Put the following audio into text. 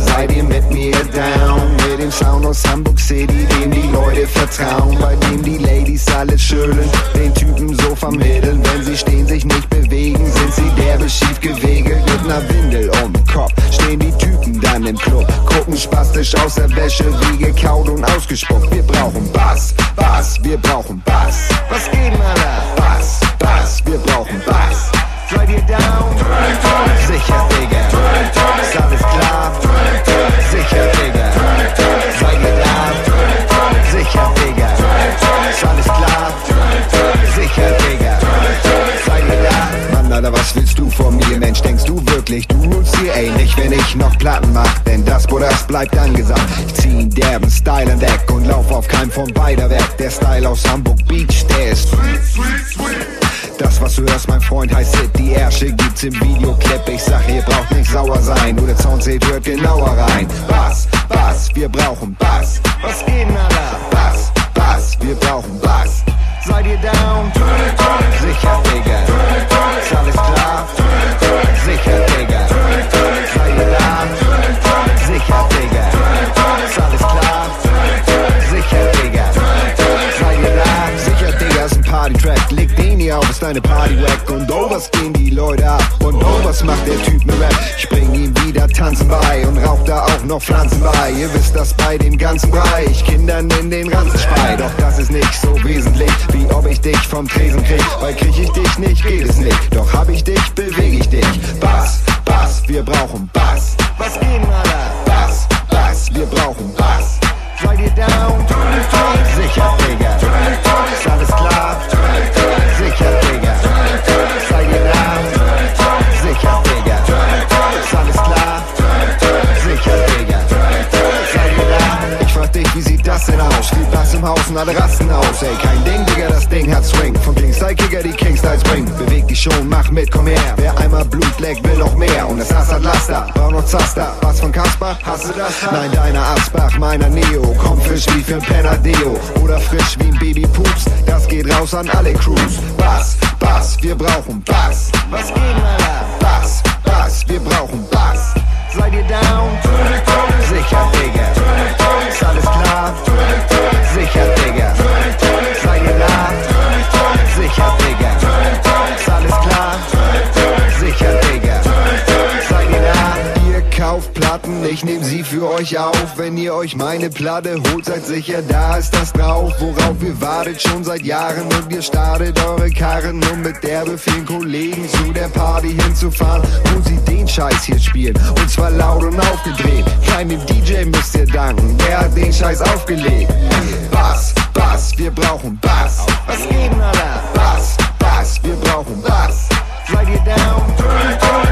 seid ihr mit mir down? Mit dem Sound aus Hamburg City, dem die Leute vertrauen, bei dem die Ladies alles schütteln, den Typen so vermitteln. Wenn sie stehen, sich nicht bewegen, sind sie derbe schief gewegelt. Mit ner Windel um den Kopf stehen die Typen dann im Club, gucken spastisch aus der Wäsche, wie gekaut und ausgespuckt. Wir brauchen Bass, Bass, wir brauchen Bass. Was geht, Alter? Bass, Bass, wir brauchen Bass. Seid ihr down? Sicher, Digga. Ist alles klar? Sicher, Digga. Seid ihr da? Sicher, Digga. Ist alles klar? Sicher, Digga. Seid ihr da? Mann, Alter, was willst du von mir, Mensch? Denkst du wirklich, du rulst hier ähnlich, wenn ich noch Platten mach? Denn das, das bleibt angesagt. Ich zieh einen derben Style an Deck und lauf auf keinem von beider weg. Der Style aus Hamburg Beach, der ist das, was du hörst, mein Freund, heißt Hit. Die Ärsche gibt's im Videoclip. Ich sag, ihr braucht nicht sauer sein, nur der Sound seht, hört genauer rein. Bass, Bass, wir brauchen Bass. Was geht, Alter? Bass, Bass, wir brauchen Bass. Seid ihr down? Sicher, Digga. Ist alles klar? Sicher, Digga. Seid ihr da? Sicher, Digga. Ist alles klar? Sicher, Digga. Seid ihr da? Sicher, Digga, ist ein Party-Track. Leg den hier auf, ist deine Party-Wack. Und oh, was gehen die Leute ab? Und oh, was macht der Typ mit Rap? Ich bring ihm wieder Tanzen bei und rauch da auch noch Pflanzen bei. Ihr wisst das bei dem ganzen Bereich, Kindern in den Ranzen spei. Doch das ist nicht so wesentlich, wie ob ich dich vom Tresen krieg. Weil krieg ich dich nicht, geht es nicht. Doch hab ich dich, beweg ich dich. Bass, Bass, wir brauchen Bass. Was geht, Alter? Bass, Bass, wir brauchen Bass. Seid ihr down? Sicher, Digga. Ist alles klar? Sicher, Digga. Seid ihr da? Sicher, Digga. Ist alles klar? Sicher, Digga. Seid ihr da? Ich frag dich, wie sieht das denn aus? Viel Bass im Haus und alle rasten aus. Ey, kein Ding, Digga, das Ding hat Swing. Von Kingstyle-Kicker, die Kingstyles bringen. Beweg dich schon, mach mit, komm her. Wer einmal Blut leckt, will noch mehr. Und das Ass hat Laster, brauch noch Zaster. Was von Kasper? Hast du das? Nein, deiner Asbach, meiner Neo. Komm frisch wie für ein Penadeo. Oder frisch wie ein Baby Pups. Das geht raus an alle Crews. Bass, Bass, wir brauchen Bass. Was geht, Alter? Bass, Bass, wir brauchen Bass. Seid ihr down? Sicher, Digga. Ist alles klar? Sicher, Digga. Seid ihr da? Sicher, Digga. Ist alles klar? Sicher, Digga. Seid ihr da? Ihr kauft Platten, ich nehm sie für euch auf. Wenn ihr euch meine Platte holt, seid sicher, da ist das drauf. Worauf ihr wartet schon seit Jahren und ihr startet eure Karren, um mit derbe vielen Kollegen zu der Party hinzufahren, wo sie den Scheiß hier spielen. Und zwar laut und aufgedreht. Keinem DJ müsst ihr danken, der hat den Scheiß aufgelegt. Bass, Bass, wir brauchen Bass. Was geht, Alter? Bass, Bass, wir brauchen Bass. Seid ihr down?